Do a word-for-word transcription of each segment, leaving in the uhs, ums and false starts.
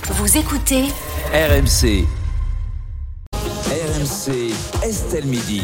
Vous écoutez R M C. R M C, Estelle Midi.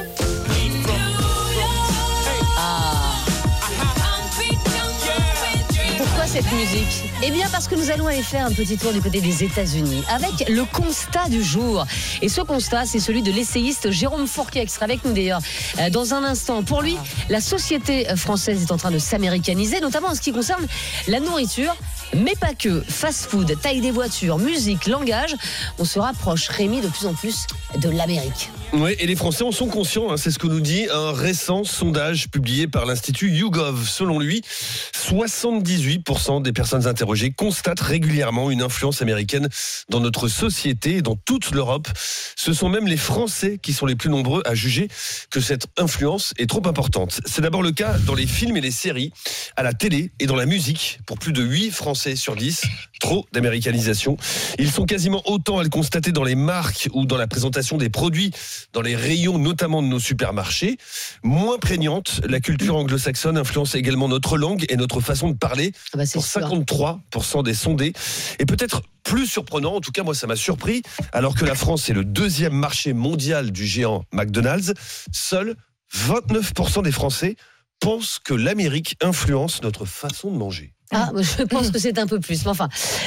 Pourquoi cette musique ? Eh bien parce que nous allons aller faire un petit tour du côté des États-Unis avec le constat du jour. Et ce constat, c'est celui de l'essayiste Jérôme Fourquet, qui sera avec nous d'ailleurs dans un instant. Pour lui, la société française est en train de s'américaniser, notamment en ce qui concerne la nourriture, mais pas que. Fast-food, taille des voitures, musique, langage, on se rapproche, Rémi, de plus en plus de l'Amérique. Oui, et les Français en sont conscients, hein, c'est ce que nous dit un récent sondage publié par l'Institut YouGov. Selon lui, soixante-dix-huit pour cent des personnes interrogées constatent régulièrement une influence américaine dans notre société et dans toute l'Europe. Ce sont même les Français qui sont les plus nombreux à juger que cette influence est trop importante. C'est d'abord le cas dans les films et les séries, à la télé et dans la musique. Pour plus de huit Français sur dix, trop d'américanisation. Ils sont quasiment autant à le constater dans les marques ou dans la présentation des produits, dans les rayons notamment de nos supermarchés. Moins prégnante, la culture anglo-saxonne influence également notre langue et notre façon de parler, Ah bah c'est pour sûr. cinquante-trois pour cent des sondés. Et peut-être plus surprenant, en tout cas moi ça m'a surpris, alors que la France est le deuxième marché mondial du géant McDonald's, seuls vingt-neuf pour cent des Français pensent que l'Amérique influence notre façon de manger. Ah, je pense que c'est un peu plus. Mais enfin,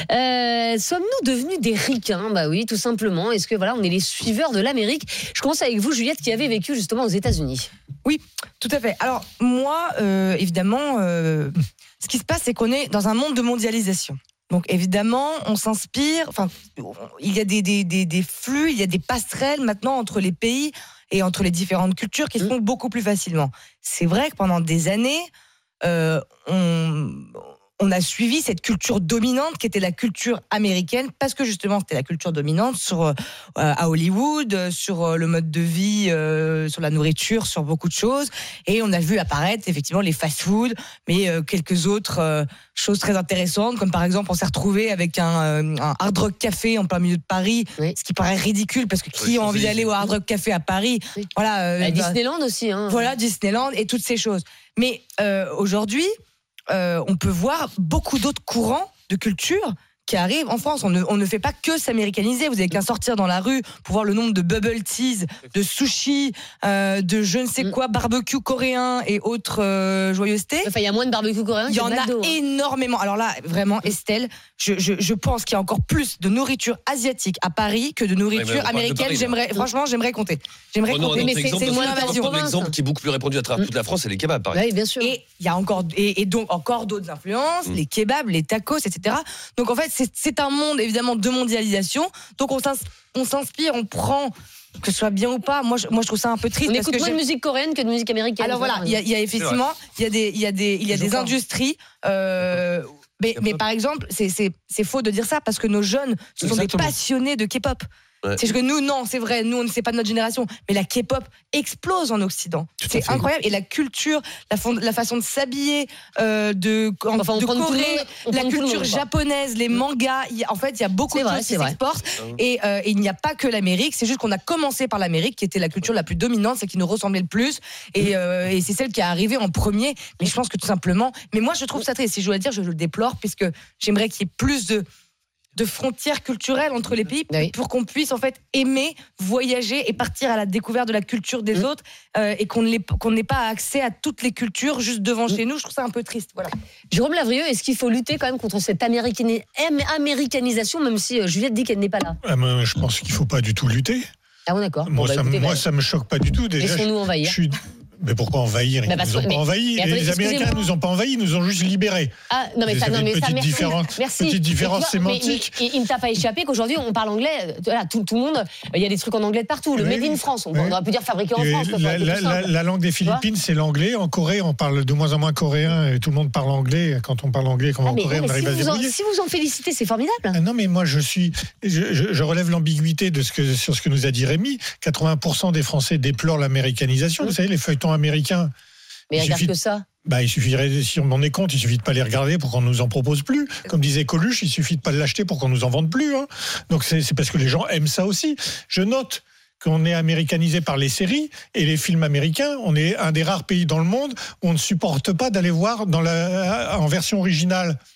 euh, sommes-nous devenus des ricains ? Bah oui, tout simplement. Est-ce que voilà, on est les suiveurs de l'Amérique ? Je commence avec vous, Juliette, qui avez vécu justement aux États-Unis. Oui, tout à fait. Alors moi, euh, évidemment, euh, ce qui se passe, c'est qu'on est dans un monde de mondialisation. Donc évidemment, on s'inspire. Enfin, il y a des, des, des, des flux, il y a des passerelles maintenant entre les pays et entre les différentes cultures qui se font beaucoup plus facilement. C'est vrai que pendant des années, euh, on On a suivi cette culture dominante qui était la culture américaine, parce que justement c'était la culture dominante sur, euh, à Hollywood, sur euh, le mode de vie, euh, sur la nourriture, sur beaucoup de choses. Et on a vu apparaître effectivement les fast-food, mais euh, quelques autres euh, choses très intéressantes, comme par exemple on s'est retrouvé avec un, euh, un Hard Rock Café en plein milieu de Paris, Oui. ce qui paraît ridicule, parce que qui Oui, a envie d'aller au Hard Rock Café à Paris ? Oui. Voilà, euh, À bah, Disneyland aussi. Hein. voilà, Disneyland et toutes ces choses. Mais euh, aujourd'hui, euh, on peut voir beaucoup d'autres courants de culture qui arrivent en France. On ne, on ne fait pas que s'américaniser. Vous n'avez qu'à sortir dans la rue pour voir le nombre de bubble teas, de sushis, euh, de je ne sais quoi, barbecue coréen et autres euh, joyeusetés. Enfin, il y a moins de barbecue coréen. Il y que en de a McDo, hein. énormément. Alors là, vraiment, Estelle, je, je, je pense qu'il y a encore plus de nourriture asiatique à Paris que de nourriture Ouais, mais on parle de américaine. Paris, là. J'aimerais, franchement, j'aimerais compter. J'aimerais Prenons un compter. autre Mais c'est, exemple, c'est parce moins que d'invasion. un exemple qui est beaucoup plus répandu à travers toute la France, c'est les kebabs, par exemple. Oui, bien sûr. Et il y a encore et, et donc encore d'autres influences, Mm. les kebabs, les tacos, et cetera. Donc en fait, c'est, c'est un monde évidemment de mondialisation. Donc on, s'ins, on s'inspire, on prend, que ce soit bien ou pas. Moi, je, moi, je trouve ça un peu triste. On parce écoute que moins de j'ai- musique coréenne que de musique américaine. Alors voilà, il y a, il y a effectivement, il y a des, il y a des, il y a Je des vois. industries. Euh, mais, mais par exemple, c'est, c'est, c'est faux de dire ça parce que nos jeunes, ce sont Exactement. des passionnés de K-pop. Ouais. C'est juste que nous, non, c'est vrai, nous, on ne sait pas de notre génération, mais la K-pop explose en Occident. Tout à C'est fait. incroyable. Et la culture, la, fond- la façon de s'habiller, euh, de, en- Enfin, on de prend tout le Corée, monde, on la prend tout le culture monde, quoi. japonaise, les mangas, il y a- en fait, il y a beaucoup C'est de vrai, choses c'est qui vrai. s'exportent. Et, euh, et il n'y a pas que l'Amérique, c'est juste qu'on a commencé par l'Amérique, qui était la culture la plus dominante, celle qui nous ressemblait le plus. Et, euh, et c'est celle qui est arrivée en premier. Mais je pense que tout simplement. Mais moi, je trouve ça triste. Si je dois le dire, je le déplore, puisque j'aimerais qu'il y ait plus de. de frontières culturelles entre les pays Oui. pour qu'on puisse en fait aimer, voyager et partir à la découverte de la culture des autres euh, et qu'on n'ait, qu'on n'ait pas accès à toutes les cultures juste devant chez nous. Je trouve ça un peu triste. Voilà. Jérôme Lavrieux, est-ce qu'il faut lutter quand même contre cette américani- am- américanisation, même si euh, Juliette dit qu'elle n'est pas là ? Ah, moi, je pense qu'il ne faut pas du tout lutter. Ah bon, d'accord. Moi, Bon, bah, ça, écoutez, moi bah, ça me choque pas du tout. Déjà, laissons-nous je, envahir. je suis... Mais pourquoi envahir Ils Bah, ne parce nous ont que- pas mais- envahis. mais attendez, Les Américains excusez-moi. ne nous ont pas envahis, ils nous ont juste libérés. Ah, non, mais C'est ça, non, une mais ça, petite merci. différence- merci. petite différence Mais tu vois, mais- sémantique. mais il ne t'a pas échappé qu'aujourd'hui, on parle anglais. euh, Voilà, tout, tout le monde, il y a des trucs en anglais de partout. Le Oui, Made in oui. France, on, Oui. on aurait pu dire fabriqué en Et France. quoi, ça la, aurait été la- plus la- simple. la langue des Philippines, c'est l'anglais. En Corée, on parle de moins en moins coréen et tout le monde parle anglais. Quand on parle anglais, quand Ah, en mais, Corée, non, on mais arrive si, à se vous en, débrouiller. si vous en félicitez, c'est formidable. Ah non, mais moi, je suis, je, je- je relève l'ambiguïté de ce que, sur ce que nous a dit Rémi. quatre-vingts pour cent des Français déplorent l'américanisation. Vous savez, les feuilletons américains. Mais il regarde suffit que ça. Bah, il suffirait, si on en est compte, il suffit de pas les regarder pour qu'on nous en propose plus. Comme disait Coluche, il suffit de pas l'acheter pour qu'on nous en vende plus. Hein. Donc c'est, c'est parce que les gens aiment ça aussi. Je note qu'on est américanisé par les séries et les films américains. On est un des rares pays dans le monde où on ne supporte pas d'aller voir dans la, en version originale.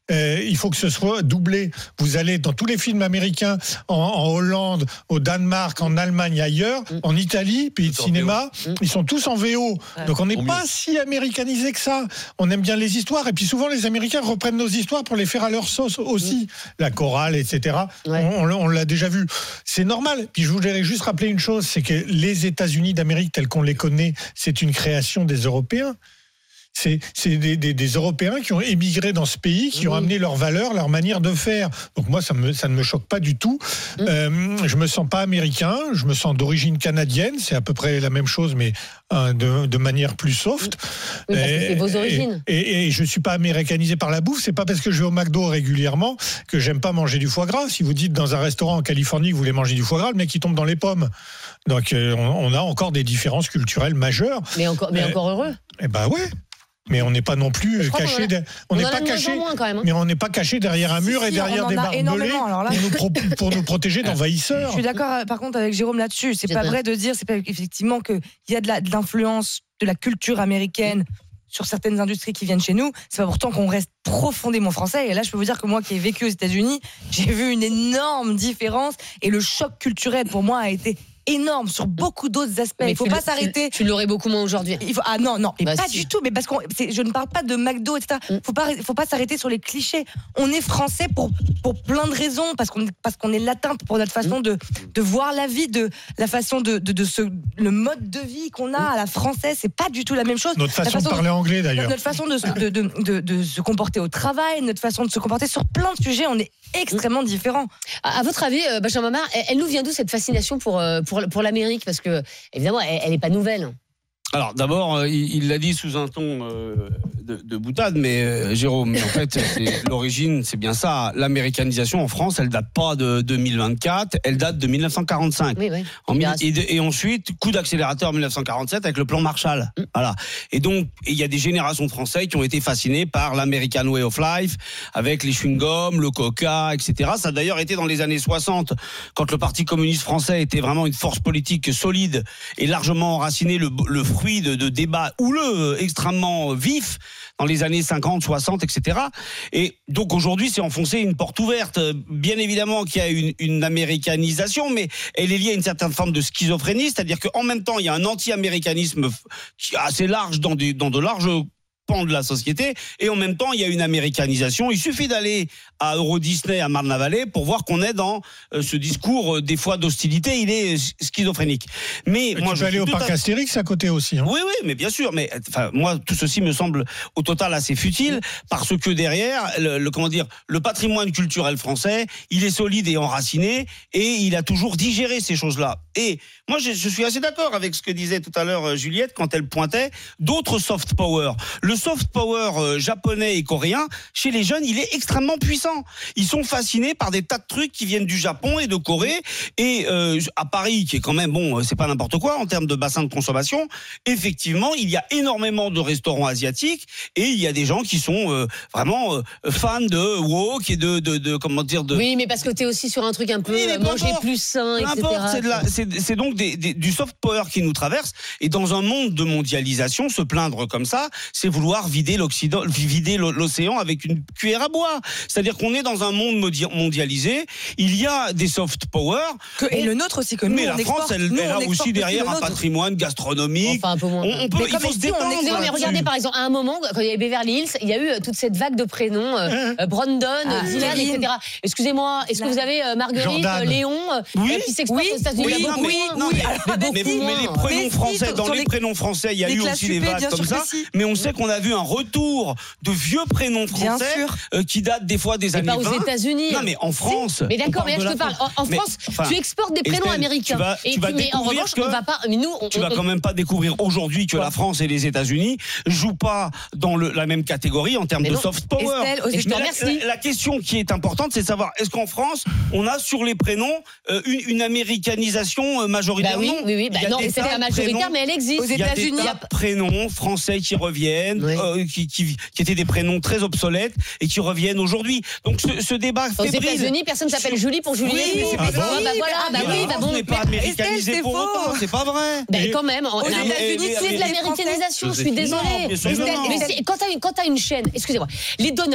Euh, il faut que ce soit doublé. Vous allez dans tous les films américains, en, en Hollande, au Danemark, en Allemagne, ailleurs, mmh. en Italie, pays de cinéma, mmh. ils sont tous en V O. Ouais. Donc on n'est pas mieux. si américanisé que ça. On aime bien les histoires. Et puis souvent, les Américains reprennent nos histoires pour les faire à leur sauce aussi. Mmh. La chorale, et cetera. Ouais. On, on, on l'a déjà vu. C'est normal. Puis je voudrais juste rappeler une chose, c'est que les États-Unis d'Amérique, tels qu'on les connaît, c'est une création des Européens. C'est, c'est des, des, des Européens qui ont émigré dans ce pays, qui mmh. ont amené leurs valeurs, leur manière de faire. Donc moi, ça, me, ça ne me choque pas du tout. Mmh. Euh, je me sens pas américain, je me sens d'origine canadienne. C'est à peu près la même chose, mais euh, de, de manière plus soft. Oui, parce et, que c'est vos origines. Et, et, et je suis pas américanisé par la bouffe. C'est pas parce que je vais au McDo régulièrement que j'aime pas manger du foie gras. Si vous dites dans un restaurant en Californie que vous voulez manger du foie gras, le mec il tombe dans les pommes. Donc euh, on, on a encore des différences culturelles majeures. Mais encore, mais euh, encore heureux. Eh ben ouais. Mais on n'est pas non plus caché. On n'est pas caché. Même, hein. Mais on n'est pas caché derrière un mur si, et si, derrière des barbelés pour nous, pro, pour nous protéger d'envahisseurs. Je suis d'accord, par contre, avec Jérôme là-dessus. C'est, c'est pas bien. vrai de dire, c'est pas effectivement qu'il y a de, la, de l'influence de la culture américaine sur certaines industries qui viennent chez nous. C'est pas pourtant qu'on reste profondément français. Et là, je peux vous dire que moi, qui ai vécu aux États-Unis, j'ai vu une énorme différence. Et le choc culturel pour moi a été énorme sur beaucoup d'autres aspects. Mais il ne faut pas le, s'arrêter. Tu, tu l'aurais beaucoup moins aujourd'hui. Il faut, ah non, non, mais bah pas si. du tout. Mais parce qu'on, c'est, je ne parle pas de McDo, et cetera. Il mm. ne faut pas, faut pas s'arrêter sur les clichés. On est français pour, pour plein de raisons, parce qu'on, parce qu'on est latin, pour notre façon mm. de, de voir la vie, de la façon de, de, de ce, le mode de vie qu'on a à la française, c'est pas du tout la même chose. Notre façon, façon de parler de, anglais d'ailleurs. Notre façon de, de, de, de, de se comporter au travail, notre façon de se comporter sur plein de sujets, on est extrêmement mm. différents. À, à votre avis, Benjamin Mard, elle, elle nous vient d'où cette fascination pour, pour, pour l'Amérique? Parce que, évidemment, elle n'est pas nouvelle. Alors, d'abord, euh, il, il l'a dit sous un ton euh, de, de boutade, mais euh, Jérôme, mais en fait, c'est, l'origine, c'est bien ça. L'américanisation en France, elle date pas de deux mille vingt-quatre, elle date de dix-neuf cent quarante-cinq. Oui, oui. En, et, de, et ensuite, coup d'accélérateur en dix-neuf cent quarante-sept avec le plan Marshall. Mm. Voilà. Et donc, il y a des générations de Français qui ont été fascinés par l'American Way of Life, avec les chewing-gums, le coca, et cetera. Ça a d'ailleurs été dans les années soixante, quand le Parti communiste français était vraiment une force politique solide et largement enracinée, le, le fruit De, de débats houleux, extrêmement vifs, dans les années cinquante, soixante, et cetera. Et donc aujourd'hui, c'est enfoncer une porte ouverte. Bien évidemment qu'il y a une, une américanisation, mais elle est liée à une certaine forme de schizophrénie, c'est-à-dire qu'en même temps, il y a un anti-américanisme assez large dans, des, dans de larges pans de la société, et en même temps, il y a une américanisation. Il suffit d'aller à Euro Disney, à Marne-la-Vallée, pour voir qu'on est dans euh, ce discours, euh, des fois, d'hostilité. Il est schizophrénique. Mais, mais moi, tu je peux aller au parc à... Astérix à côté aussi. Hein. Oui, oui, mais bien sûr. Mais enfin, moi, tout ceci me semble au total assez futile, parce que derrière, le, le comment dire, le patrimoine culturel français, il est solide et enraciné, et il a toujours digéré ces choses-là. Et moi, je, je suis assez d'accord avec ce que disait tout à l'heure Juliette quand elle pointait d'autres soft power. Le soft power euh, japonais et coréen, chez les jeunes, il est extrêmement puissant. Ils sont fascinés par des tas de trucs qui viennent du Japon et de Corée. Et euh, à Paris, qui est quand même, bon, c'est pas n'importe quoi en termes de bassin de consommation, effectivement, il y a énormément de restaurants asiatiques et il y a des gens qui sont euh, vraiment euh, fans de wok et de, de, de, comment dire, de... Oui, mais parce que t'es aussi sur un truc un peu oui, manger importe, plus sain, et cetera. C'est, de la, c'est, c'est donc des, des, du soft power qui nous traverse. Et dans un monde de mondialisation, se plaindre comme ça, c'est vouloir vider l'Occident, vider l'océan avec une cuillère à bois. C'est-à-dire qu'on est dans un monde mondialisé, il y a des soft power. Que, et on, le nôtre aussi, que nous, mais on la France, exporte, elle, nous, elle a aussi derrière un patrimoine gastronomique. Enfin, un peu moins. On, on peut, mais il faut se détendre. Non, mais regardez, par exemple, à un moment, quand il y avait Beverly Hills, il y a eu toute cette vague de prénoms, euh, Brandon, ah, Dylan, et cetera. Excusez-moi, est-ce que vous avez euh, Marguerite, Jordan. Léon, oui. euh, qui s'exporte oui. aux États-Unis? Oui, non, oui, non, oui. Mais, mais, mais, mais les prénoms français, dans les prénoms français, il y a eu aussi des vagues comme ça. Mais on sait qu'on a vu un retour de vieux prénoms français qui datent des fois des années vingt. Mais pas aux États-Unis. Non, mais en France. Mais d'accord, mais là, je te parle. En, en mais, France, enfin, tu exportes des prénoms Estelle, américains. Tu vas, et tu vas tu, mais en revanche, on va pas. Mais nous, on, tu on, vas quand même pas découvrir aujourd'hui que ouais. la France et les États-Unis jouent pas dans le, la même catégorie en termes mais de non. soft power. Estelle, aux États- mais la, la, la question qui est importante, c'est de savoir est-ce qu'en France, on a sur les prénoms euh, une, une américanisation majoritaire? Bah oui, oui, oui. Bah non, c'est pas majoritaire, mais elle existe. Aux États-Unis, il y a des prénoms français qui reviennent, oui. euh, qui, qui, qui étaient des prénoms très obsolètes et qui reviennent aujourd'hui. Donc ce, ce débat aux États-Unis, personne s'appelle Julie pour Juliette. Oui, mais ah bon, bah voilà, bah oui, bah bon. On n'est pas américanisé Estelle, pour autant, c'est pas vrai. Ben quand même, aux États-Unis, c'est de l'américanisation. Je suis désolée. Mais quand t'as une quand t'as une chaîne, excusez-moi, les donuts.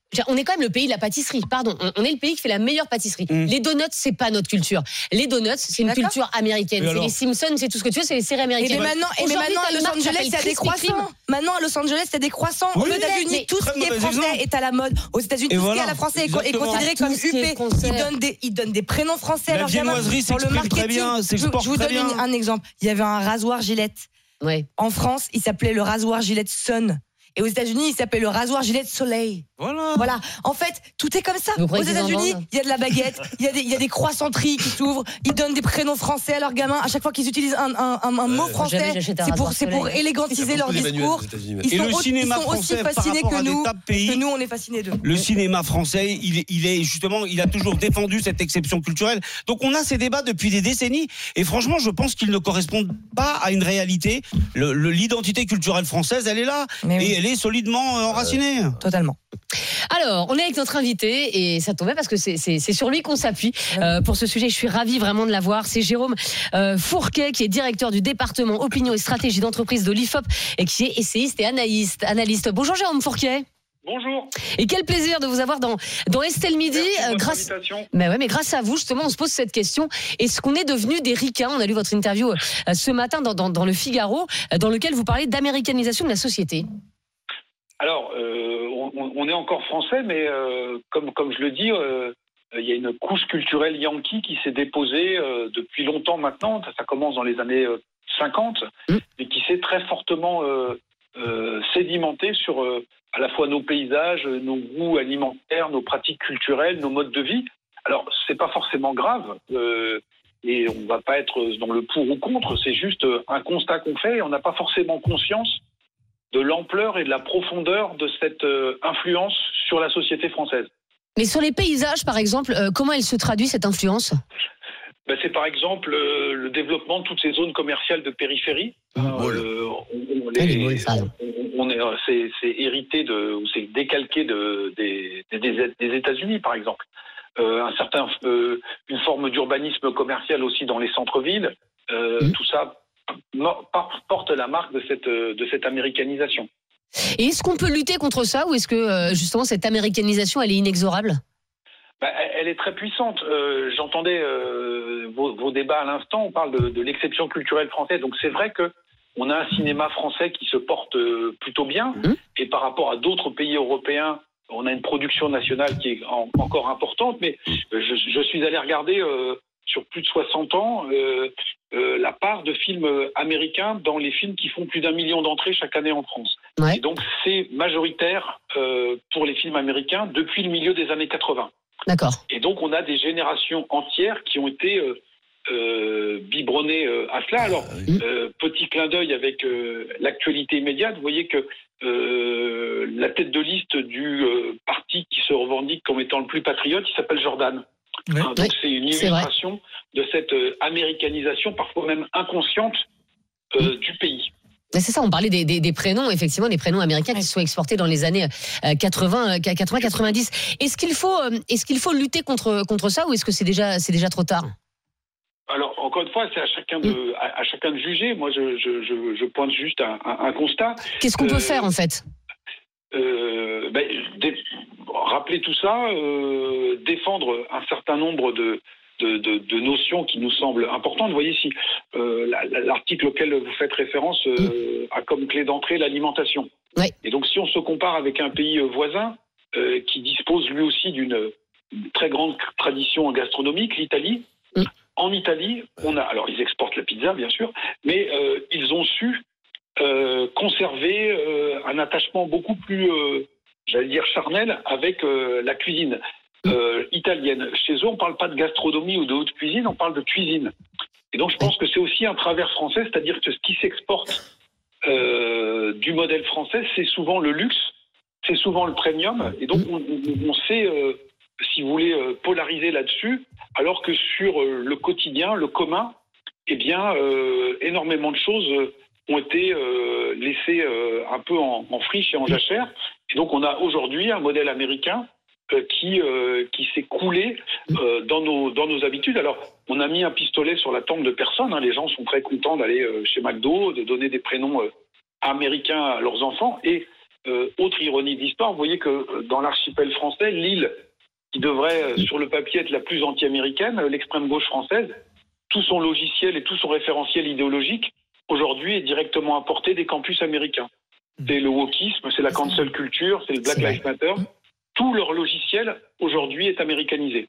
On est quand même le pays de la pâtisserie, pardon. On est le pays qui fait la meilleure pâtisserie. Mmh. Les donuts, c'est pas notre culture. Les donuts, c'est une D'accord. culture américaine. C'est les Simpsons, c'est tout ce que tu veux, c'est les séries américaines. Et maintenant, et mais maintenant à Los Angeles, il y a des croissants. Maintenant, à Los Angeles, il y a des croissants. Oui, Aux États-Unis, tout ce qui est français exemple. est à la mode. Aux États-unis, tout voilà. ce qui est à la français est considéré comme huppé. Ils donnent des, ils donnent des prénoms français. La viennoiserie s'exprime très bien, s'exporte très bien. Je vous donne un exemple. Il y avait un rasoir Gillette. En France, il s'appelait le rasoir Gillette Sun. Et aux États-Unis, il s'appelle le rasoir Gillette Soleil. Voilà. Voilà. En fait, tout est comme ça. Aux États-Unis, il y a de la baguette, il y a des, il y a des croissanteries qui s'ouvrent. Ils donnent des prénoms français à leurs gamins. À chaque fois qu'ils utilisent un, un, un, un mot français, c'est pour, c'est pour élégantiser leur discours. Ils Et sont, le au, cinéma ils sont aussi français, fascinés que nous, pays, que nous, on est fascinés d'eux. Le cinéma français, il, il est justement, il a toujours défendu cette exception culturelle. Donc on a ces débats depuis des décennies. Et franchement, je pense qu'ils ne correspondent pas à une réalité. Le, le, l'identité culturelle française, elle est là. Mais et oui. elle est solidement enracinée. Euh, totalement. Alors, on est avec notre invité et ça tombait parce que c'est, c'est, c'est sur lui qu'on s'appuie euh, pour ce sujet. Je suis ravie vraiment de l'avoir. C'est Jérôme euh, Fourquet qui est directeur du département opinion et stratégie d'entreprise de l'I F O P et qui est essayiste et analyste. analyste. Bonjour Jérôme Fourquet. Bonjour. Et quel plaisir de vous avoir dans, dans Estelle Midi. Merci euh, grâce, mais ouais, mais grâce à vous, justement, on se pose cette question. Est-ce qu'on est devenu des ricains ? On a lu votre interview euh, ce matin dans, dans, dans le Figaro, euh, dans lequel vous parlez d'américanisation de la société. Alors, euh, on, on est encore français, mais euh, comme, comme je le dis, euh, il y a une couche culturelle yankee qui s'est déposée euh, depuis longtemps maintenant. Ça, ça commence dans les années euh, cinquante, mmh. mais qui s'est très fortement euh, euh, sédimentée sur euh, à la fois nos paysages, nos goûts alimentaires, nos pratiques culturelles, nos modes de vie. Alors, c'est pas forcément grave, euh, et on va pas être dans le pour ou contre, c'est juste un constat qu'on fait, et on n'a pas forcément conscience de l'ampleur et de la profondeur de cette euh, influence sur la société française. Mais sur les paysages, par exemple, euh, comment elle se traduit, cette influence ? Ben, c'est par exemple euh, le développement de toutes ces zones commerciales de périphérie. Mmh, euh, on, on, les, on, on est, c'est, c'est hérité de, ou c'est décalqué de, des, des, des États-Unis, par exemple. Euh, un certain, euh, une forme d'urbanisme commercial aussi dans les centres-villes. Euh, mmh. Tout ça porte la marque de cette, de cette américanisation. Et est-ce qu'on peut lutter contre ça ou est-ce que justement cette américanisation elle est inexorable ? Bah, elle est très puissante. Euh, j'entendais euh, vos, vos débats à l'instant, on parle de, de l'exception culturelle française, donc c'est vrai que on a un cinéma français qui se porte euh, plutôt bien, mmh. et par rapport à d'autres pays européens, on a une production nationale qui est en, encore importante, mais euh, je, je suis allé regarder euh, sur plus de soixante ans, euh, euh, la part de films américains dans les films qui font plus d'un million d'entrées chaque année en France. Ouais. Et donc, c'est majoritaire euh, pour les films américains depuis le milieu des années quatre-vingts. D'accord. Et donc, on a des générations entières qui ont été euh, euh, biberonnées euh, à cela. Alors, euh, petit clin d'œil avec euh, l'actualité immédiate, vous voyez que euh, la tête de liste du euh, parti qui se revendique comme étant le plus patriote, il s'appelle Jordan. Oui. Hein, donc oui, c'est une illustration c'est de cette euh, américanisation, parfois même inconsciente, euh, mmh. du pays. C'est ça, on parlait des, des, des prénoms, effectivement, des prénoms américains qui se sont exportés dans les années quatre-vingts quatre-vingt-dix. Est-ce qu'il faut, est-ce qu'il faut lutter contre, contre ça ou est-ce que c'est déjà, c'est déjà trop tard ? Alors, encore une fois, c'est à chacun de, mmh. à, à chacun de juger. Moi, je, je, je, je pointe juste un, un, un constat. Qu'est-ce qu'on euh, peut faire, en fait ? Euh, ben, dé, rappeler tout ça, euh, défendre un certain nombre de, de, de, de notions qui nous semblent importantes. Vous voyez, si euh, la, l'article auquel vous faites référence euh, a comme clé d'entrée l'alimentation. Oui. Et donc, si on se compare avec un pays voisin euh, qui dispose lui aussi d'une très grande tradition gastronomique, l'Italie, oui. En Italie, on a, alors ils exportent la pizza, bien sûr, mais euh, ils ont su Euh, conserver euh, un attachement beaucoup plus, euh, j'allais dire, charnel avec euh, la cuisine euh, italienne. Chez eux, on ne parle pas de gastronomie ou de haute cuisine, on parle de cuisine. Et donc, je pense que c'est aussi un travers français, c'est-à-dire que ce qui s'exporte euh, du modèle français, c'est souvent le luxe, c'est souvent le premium. Et donc, on, on sait, euh, si vous voulez, euh, polariser là-dessus, alors que sur euh, le quotidien, le commun, eh bien, euh, énormément de choses euh, ont été euh, laissés euh, un peu en, en friche et en jachère. Et donc, on a aujourd'hui un modèle américain euh, qui, euh, qui s'est coulé euh, dans, nos, dans nos habitudes. Alors, on a mis un pistolet sur la tempe de personne. Hein. Les gens sont très contents d'aller euh, chez McDo, de donner des prénoms euh, américains à leurs enfants. Et euh, autre ironie de l'histoire, vous voyez que euh, dans l'archipel français, l'île qui devrait euh, sur le papier être la plus anti-américaine, euh, l'extrême gauche française, tout son logiciel et tout son référentiel idéologique aujourd'hui est directement importé des campus américains. C'est le wokisme, c'est la cancel culture, c'est le Black Lives Matter. Tout leur logiciel aujourd'hui est américanisé.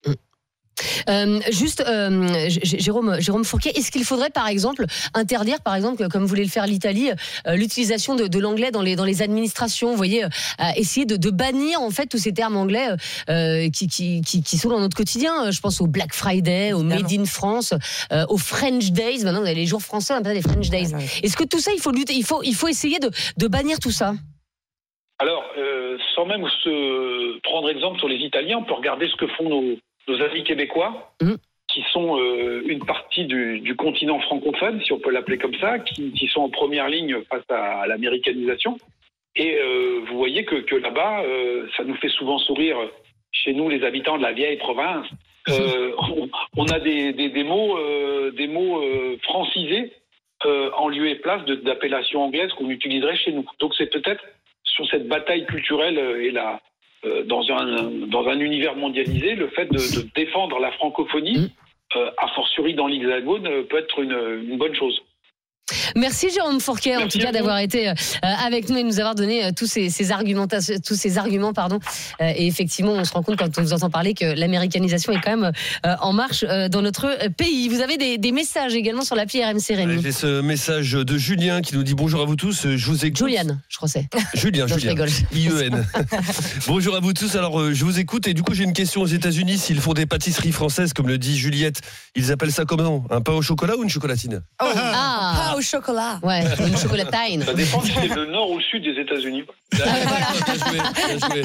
Euh, juste, euh, Jérôme, Jérôme Fourquet, est-ce qu'il faudrait par exemple interdire, par exemple, comme voulait le faire l'Italie, euh, l'utilisation de, de l'anglais dans les, dans les administrations, vous voyez, euh, essayer de, de bannir en fait tous ces termes anglais euh, qui, qui, qui, qui sont dans notre quotidien. Je pense au Black Friday, au Made in France, euh, aux French Days. Maintenant, vous avez les jours français, on appelle les French Days. Est-ce que tout ça, il faut lutter, il faut, il faut essayer de, de bannir tout ça? Alors, euh, sans même se prendre exemple sur les Italiens, on peut regarder ce que font nos nos amis québécois, mmh. qui sont euh, une partie du, du continent francophone, si on peut l'appeler comme ça, qui, qui sont en première ligne face à, à l'américanisation. Et euh, vous voyez que, que là-bas, euh, ça nous fait souvent sourire chez nous, les habitants de la vieille province. Euh, on, on a des, des, des mots, euh, des mots euh, francisés euh, en lieu et place de, d'appellations anglaises qu'on utiliserait chez nous. Donc c'est peut-être sur cette bataille culturelle euh, et la Euh, dans un dans un univers mondialisé, le fait de, de défendre la francophonie, euh, a fortiori dans l'Hexagone, euh, peut être une, une bonne chose. Merci Jérôme Fourquet, Merci en tout cas d'avoir été euh, avec nous et de nous avoir donné euh, tous ces, ces argumentations, tous ces arguments, pardon. Euh, et effectivement, on se rend compte quand on vous entend parler que l'américanisation est quand même euh, en marche euh, dans notre pays. Vous avez des, des messages également sur l'appli R M C, Rémi. J'ai ce message de Julien qui nous dit bonjour à vous tous. Je vous écoute. Julian, je crois c'est. Julien, non, Julien. I E N. Bonjour à vous tous. Alors, euh, je vous écoute et du coup, j'ai une question aux États-Unis. S'ils font des pâtisseries françaises, comme le dit Juliette, ils appellent ça comment? Un pain au chocolat ou une chocolatine? Oh, ah, pain au chocolat. Ouais, une chocolatine. Ça dépend si c'est le nord ou le sud des États-Unis. Bien joué, bien joué.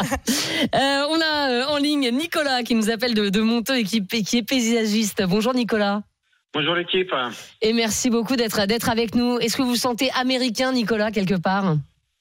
Euh, on a euh, en ligne Nicolas qui nous appelle de, de Monteux et qui, qui est paysagiste. Bonjour Nicolas. Bonjour l'équipe. Et merci beaucoup d'être, d'être avec nous. Est-ce que vous vous sentez américain, Nicolas, quelque part?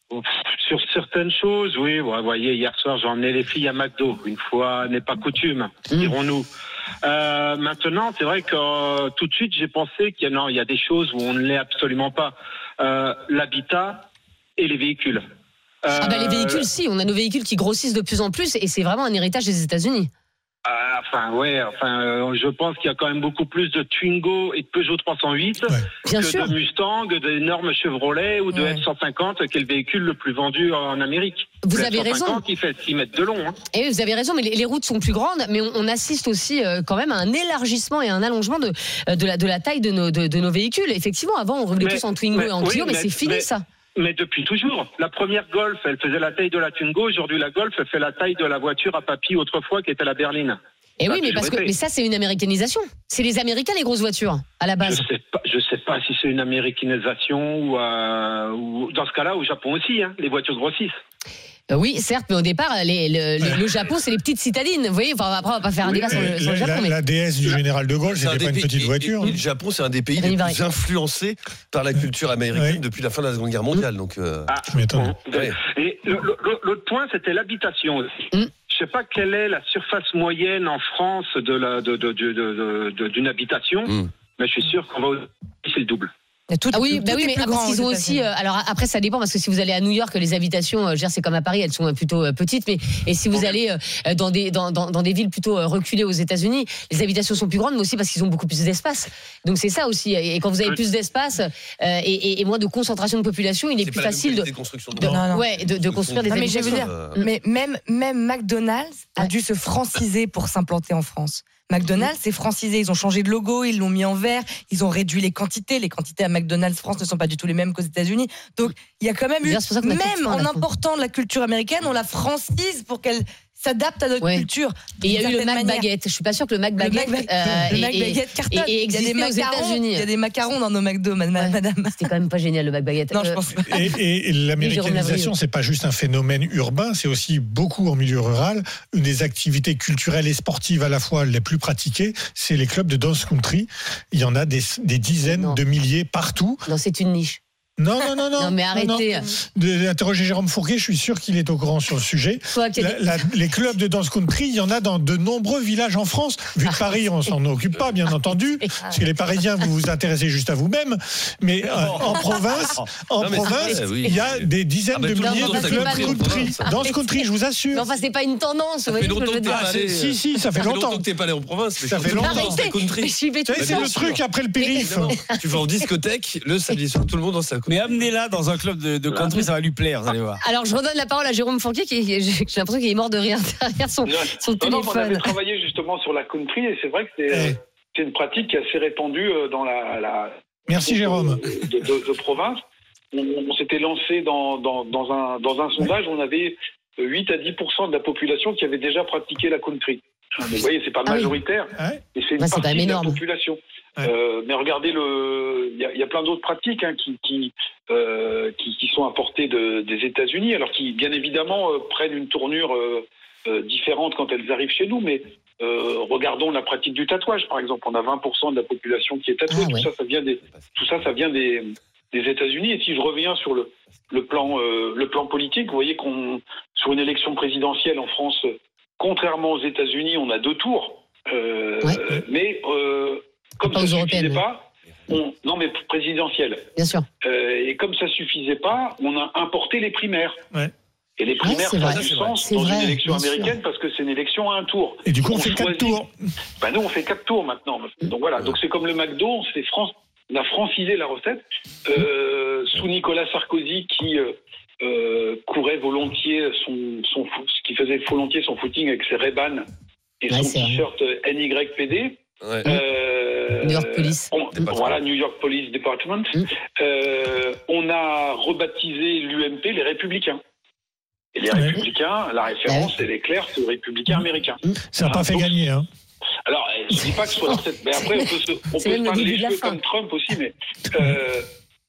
Sur certaines choses, oui. Vous voyez, hier soir, j'ai emmené les filles à McDo. Une fois n'est pas coutume, mmh. dirons-nous. Euh, maintenant, c'est vrai que euh, tout de suite, j'ai pensé qu'il y a, non, il y a des choses où on ne l'est absolument pas. Euh, l'habitat et les véhicules. Euh, ah bah les véhicules, si. On a nos véhicules qui grossissent de plus en plus et c'est vraiment un héritage des États-Unis. Euh, enfin, ouais, enfin, euh, je pense qu'il y a quand même beaucoup plus de Twingo et de Peugeot trois cent huit ouais. Bien que sûr. de Mustang, d'énormes Chevrolet ou de ouais. F cent cinquante, qui est le véhicule le plus vendu en Amérique. Vous le avez F cent cinquante, raison. Il fait six mètres de long. Hein. Et vous avez raison, mais les, les routes sont plus grandes, mais on, on assiste aussi euh, quand même à un élargissement et un allongement de, de, la, de la taille de nos, de, de nos véhicules. Effectivement, avant, on roulait tous en Twingo et en Clio, oui, mais, mais c'est fini mais, ça. Mais depuis toujours. La première Golf, elle faisait la taille de la Twingo. Aujourd'hui, la Golf, elle fait la taille de la voiture à papy autrefois, qui était la berline. Et oui, mais parce que mais ça c'est une américanisation. C'est les Américains les grosses voitures à la base. Je sais pas, je sais pas si c'est une américanisation ou, euh, ou dans ce cas-là au Japon aussi, hein, les voitures grossissent. Euh, oui, certes, mais au départ, les, le, le, le Japon, c'est les petites citadines. Vous voyez, enfin, après, on va pas faire un oui, débat sur le, sur le Japon. La, mais... la D S du général de Gaulle, c'était pas une petite pays, voiture. Et, et le Japon, c'est un des pays les plus influencés par la culture américaine oui. depuis la fin de la Seconde Guerre mondiale. Donc, euh... ah, je m'étonne. Ouais. Et l'autre point, c'était l'habitation aussi. Mm. Je sais pas quelle est la surface moyenne en France de la, de, de, de, de, de, d'une habitation, mm. mais je suis sûr qu'on va c'est le double. Tout, ah oui, tout, bah tout oui mais après, ils ont aussi. Euh, alors après, ça dépend parce que si vous allez à New York, les habitations, euh, je veux dire, c'est comme à Paris, elles sont plutôt euh, petites. Mais et si vous allez euh, dans des dans, dans, dans des villes plutôt euh, reculées aux États-Unis, les habitations sont plus grandes, mais aussi parce qu'ils ont beaucoup plus d'espace. Donc c'est ça aussi. Et quand vous avez plus d'espace euh, et, et, et moins de concentration de population, il est c'est plus pas facile de, de, de, non, non. Ouais, de, de construire des non, mais habitations. Je veux dire, euh... mais même même McDonald's a dû se franciser pour s'implanter en France. McDonald's c'est francisé, ils ont changé de logo, ils l'ont mis en vert, ils ont réduit les quantités. Les quantités à McDonald's France ne sont pas du tout les mêmes qu'aux États-Unis. Donc il y a quand même eu, même en important la culture américaine, on la francise pour qu'elle s'adapte à notre ouais. culture. Et il y a eu le Mac Baguette. Je suis pas sûre que le Mac Baguette, le Mac Baguette cartonne. Et, et il y a des macarons. Il y a des macarons dans nos McDo, madame. Ouais. C'était quand même pas génial le Mac Baguette. Non, je pense pas. Et, et l'américanisation, c'est pas juste un phénomène urbain, c'est aussi beaucoup en milieu rural. Une des activités culturelles et sportives à la fois les plus pratiquées, c'est les clubs de dance country. Il y en a des, des dizaines non. de milliers partout. Non, c'est une niche. Non, non, non, non. Non, mais arrêtez. non, non. D'interroger Jérôme Fourquet, je suis sûr qu'il est au courant sur le sujet. Toi, qui La, la, les clubs de danse country, il y en a dans de nombreux villages en France. Vu que Paris, on s'en occupe pas, bien entendu, parce que les Parisiens, vous vous intéressez juste à vous-même. Mais euh, en province, en Non, mais province, c'est vrai, oui. il y a des dizaines Ah, bah, de tout le milliers monde de danse clubs country en country. province. Danse country, je vous assure. Mais enfin, c'est pas une tendance. Ça vous fait voyez ce que je longtemps veux que t'es dire. pas allé. Si, si, ça fait longtemps. que t'es pas allé en province. Mais Ça je fait te longtemps. dis, danse Arrêtez. country. Mais je suis Vous savez, c'est bien le sûr. truc après le périph'. Tu vas en discothèque, le samedi soir, tout le monde danse à country. Mais amenez-la dans un club de, de country, ça va lui plaire, vous allez voir. Alors, je redonne la parole à Jérôme Fourquet, qui j'ai j'ai l'impression qu'il est mort de rire derrière son, son Non, non, on avait téléphone. travaillé justement sur la country et c'est vrai que c'est, Eh. c'est une pratique qui est assez répandue euh, dans la, la Merci, Jérôme. de, de- de province. On, on s'était lancé dans, dans, dans, un, dans un sondage, on avait huit à dix pour cent de la population qui avait déjà pratiqué la country. Vous voyez, c'est pas Ah oui. majoritaire, Ouais. mais c'est une Bah, c'est quand partie même de la énorme. population. Ouais. Euh, mais regardez, le, il y, a- il y a plein d'autres pratiques hein, qui, qui, euh, qui, qui sont importées de, des États-Unis, alors qui, bien évidemment, euh, prennent une tournure euh, euh, différente quand elles arrivent chez nous. Mais euh, regardons la pratique du tatouage, par exemple. On a vingt pour cent de la population qui est tatouée. Ah, tout ouais. ça, ça vient des, tout ça, ça vient des, des États-Unis. Et si je reviens sur le, le plan, euh, le plan politique, vous voyez qu'on, sur une élection présidentielle en France, euh, contrairement aux États-Unis, on a deux tours. Euh, Ouais. Mais euh, comme Pas ça aux ne suffisait européennes. pas, on, non mais présidentielle. Bien sûr. Euh, et comme ça suffisait pas, on a importé les primaires. Ouais. Et les primaires, c'est ça a vrai. du C'est sens vrai. dans C'est une vrai, élection bien sûr. américaine parce que c'est une élection à un tour. Et du coup, on On fait quatre choisit. tours. Ben nous, on fait quatre tours maintenant. Donc voilà, donc c'est comme le McDo, on, s'est France, on a francisé la recette. Euh, sous Nicolas Sarkozy qui euh, euh, courait volontiers son, son foot, qui faisait volontiers son footing avec ses Ray-Ban et Ouais, son c'est vrai. t-shirt N Y P D. Ouais. Euh, New York Police. on- voilà, New York Police Department. Mm. Euh, on a rebaptisé l'U M P les Républicains. Et les Ouais. Républicains, la référence, elle est claire, c'est aux Républicains américains. Ça n'a pas fait Donc, gagner. Hein. Alors, euh, je dis pas que ce soit cette... Mais après, on peut se, on C'est peut même se le peindre début les de la cheveux fin. comme Trump aussi, mais, euh,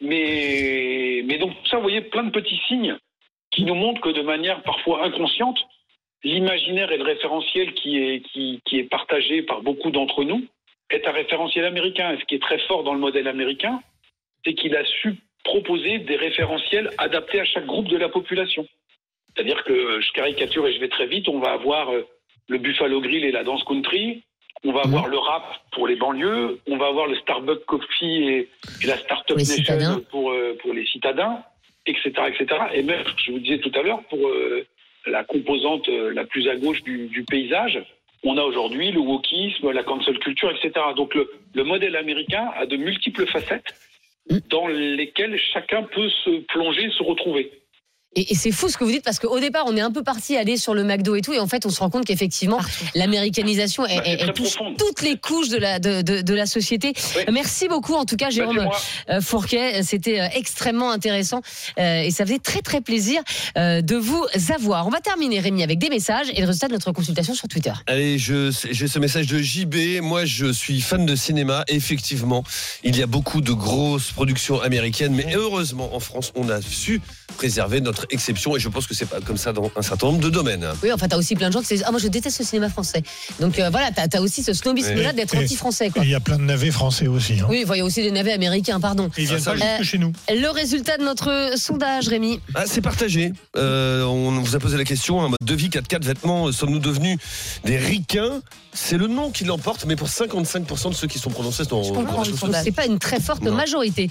mais, mais donc ça, vous voyez, plein de petits signes qui nous montrent que de manière parfois inconsciente, l'imaginaire et le référentiel qui est, qui, qui est partagé par beaucoup d'entre nous est un référentiel américain. Et ce qui est très fort dans le modèle américain, c'est qu'il a su proposer des référentiels adaptés à chaque groupe de la population. C'est-à-dire que, je caricature et je vais très vite, on va avoir euh, le Buffalo Grill et la danse country, on va avoir le rap pour les banlieues, on va avoir le Starbucks Coffee et, et la Startup Pour les Nation citadins. pour, euh, pour les citadins, et cetera, et cetera. Et même, je vous disais tout à l'heure, pour euh, la composante euh, la plus à gauche du, du paysage, on a aujourd'hui le wokisme, la cancel culture, et cetera. Donc le, le modèle américain a de multiples facettes dans lesquelles chacun peut se plonger, se retrouver. Et, et c'est fou ce que vous dites parce qu'au départ, on est un peu parti aller sur le McDo et tout, et en fait, on se rend compte qu'effectivement, l'américanisation, elle, Bah, c'est elle- elle très touche profonde. toutes les couches de la, de, de, de la société. Oui. Merci beaucoup, en tout cas, Jérôme Bah, euh, Fourquet. C'était euh, extrêmement intéressant euh, et ça faisait très, très plaisir euh, de vous avoir. On va terminer, Rémi, avec des messages et le résultat de notre consultation sur Twitter. Allez, je, j'ai ce message de J B. Moi, je suis fan de cinéma. Effectivement, il y a beaucoup de grosses productions américaines, mais heureusement, en France, on a su préserver notre exception. Et je pense que c'est pas comme ça dans un certain nombre de domaines. Oui, enfin, t'as aussi plein de gens qui disent « Ah, moi, je déteste le cinéma français. » Donc euh, voilà, t'as, t'as aussi ce snobisme-là Et- d'être et- anti-français, Et quoi. il y a plein de navets français aussi. Hein. Oui, il y a aussi des navets américains, pardon. Et ils viennent ça, pas ça, jusque euh, chez nous. Le résultat de notre sondage, Rémi. Ah, c'est partagé. Euh, on vous a posé la question, un mode de vie quatre quatre vêtements, sommes-nous devenus des ricains? C'est le nom qui l'emporte, mais pour cinquante-cinq pour cent de ceux qui sont prononcés dans Je comprends dans la le chanson. sondage. C'est pas une très forte Non. majorité.